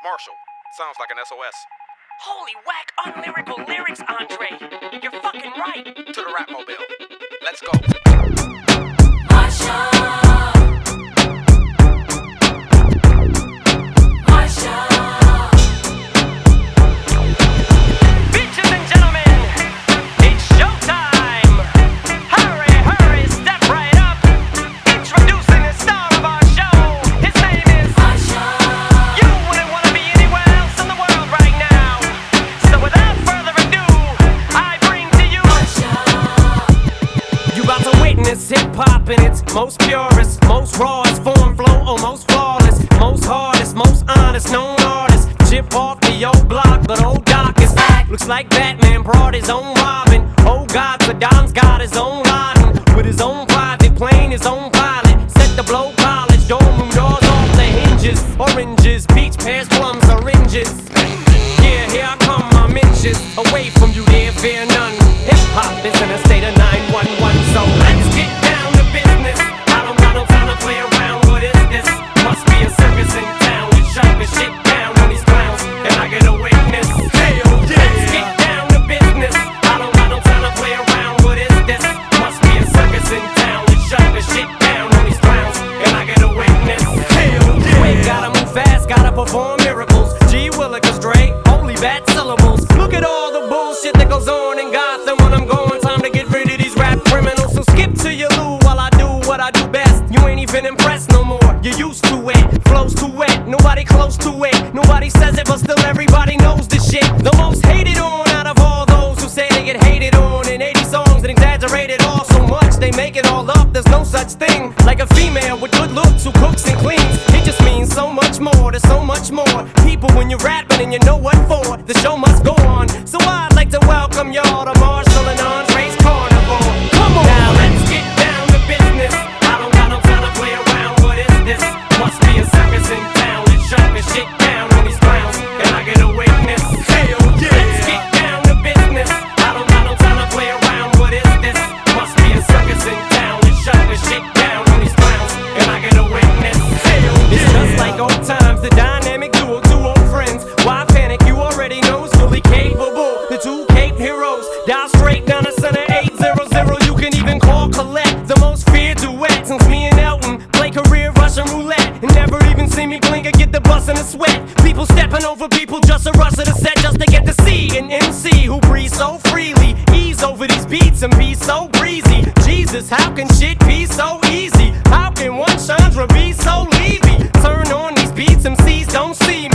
Marshall, sounds like an SOS. Holy whack, unlyrical lyrics, Andre. You're fucking right. To the rap mobile. Let's go. Bitches and gentlemen, it's showtime. Hurry, hurry, step right up. Introducing the star of our show. His name is Usher. You wouldn't want to be anywhere else in the world right now. So without further ado, I bring to you Usher. You about to witness hip-hop in its most purest, most rawest form, flow almost flawless, most hardest, most honest, known artist. Chip off the old block, but old Doc is back. Looks like Batman brought his own Robin. Oh God, Saddam's got his own Laden. With his own private plane, his own pilot. Set to blow college, dorm room doors off the hinges. Oranges, peach, pears, plums, oranges. Yeah, here I come, my inches. Away from you, there fear none. Hip-hop is in a state of 911, so let's get down to business. I don't got no time to play around, what is this? Must be a circus in town. We shut the shit down on these clowns. Can I get a witness? Hell yeah! Let's get down to business. I don't got no time to play around. What is this? Must be a circus in town. We shut the shit down on these clowns. Can I get a witness? Hell yeah! Wait, gotta move fast, gotta perform miracles. G Willikers, Dre, holy bad syllables. Look at all the bullshit that goes on in Gotham when I'm going. Time to get rid of these rap criminals. So skip to your loo while I do what I do best. You ain't even impressed no more. You're used to it. Flows too wet. Nobody close to it. Nobody says it, but still everybody knows the shit. The most hated on out of all those who say they get hated on in 80 songs and exaggerated all so much they make it all up. There's no such thing like a female with good looks who cooks and cleans. It just means so much more. There's so much more people when you're rapping and you know what for. The show must go on. So I'd like to welcome y'all to Marshall and Andre's Carnival. Come on, now let's get down to business. I don't got no time to play around. What is this? Must be a circus in town. Let's shut the shit down on these clowns. Can I get a witness? Hell yeah! Let's get down to business. I don't got no time to play around. What is this? Must be a circus in town. Let's shut the shit down on these clowns. Can I get a witness? Hell yeah! It's just like old times, the dynamic duo, two old friends. Why panic? You already know it's fully capable. The two Cape heroes, dial straight down the center 800. You can even call Colette, the most feared duet since me and Elton play career Russian roulette and never even see me blink or get the bus in a sweat. People stepping over people just to rush to the set just to get to see an MC who breathes so freely, ease over these beats and be so breezy. Jesus, how can shit be so easy? How can one Chandra be so Levy? Turn on these beats, MCs don't see